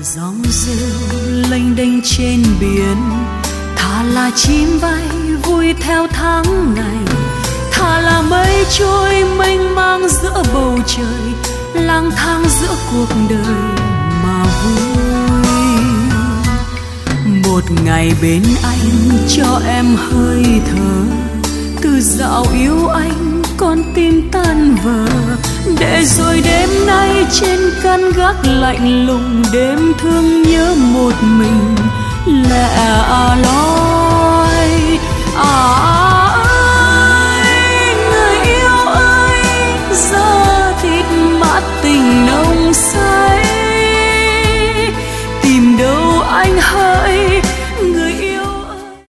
dòng rêu lênh đênh trên biển, thà là chim bay vui theo tháng ngày, thà là mây trôi mênh mang giữa bầu trời, lang thang giữa cuộc đời mà vui. Một ngày bên anh cho em hơi thở, từ dạo yêu anh con tim tan vỡ, để rồi đêm nay trên căn gác lạnh lùng, đêm thương nhớ một mình lẻ loi.